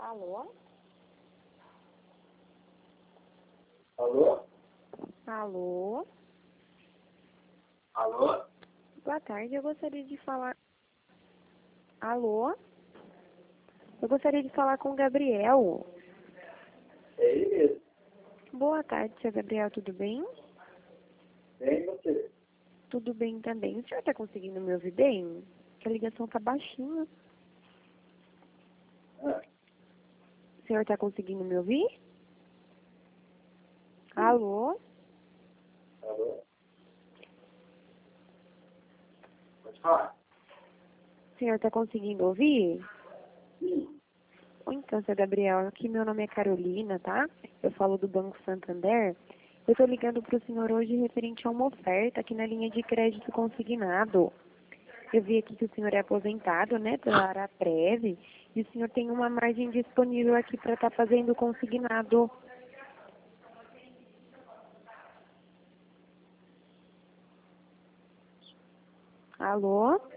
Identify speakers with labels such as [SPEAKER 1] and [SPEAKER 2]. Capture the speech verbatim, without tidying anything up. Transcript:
[SPEAKER 1] Alô?
[SPEAKER 2] Alô?
[SPEAKER 1] Alô?
[SPEAKER 2] Alô?
[SPEAKER 1] Boa tarde, eu gostaria de falar... Alô? Eu gostaria de falar com o Gabriel.
[SPEAKER 2] É ele mesmo.
[SPEAKER 1] Boa tarde, seu Gabriel, tudo bem?
[SPEAKER 2] Bem você.
[SPEAKER 1] Tudo bem também. O senhor está conseguindo me ouvir bem? Que a ligação está baixinha.
[SPEAKER 2] Ah,
[SPEAKER 1] O senhor está conseguindo me ouvir? Alô?
[SPEAKER 2] alô? Pode falar?
[SPEAKER 1] O senhor está conseguindo ouvir?
[SPEAKER 2] Sim.
[SPEAKER 1] Então, seu Gabriel, aqui meu nome é Carolina, tá? Eu falo do Banco Santander. Eu estou ligando para o senhor hoje referente a uma oferta aqui na linha de crédito consignado. Eu vi aqui que o senhor é aposentado, né, pela Araprev, e o senhor tem uma margem disponível aqui para estar fazendo consignado. Alô?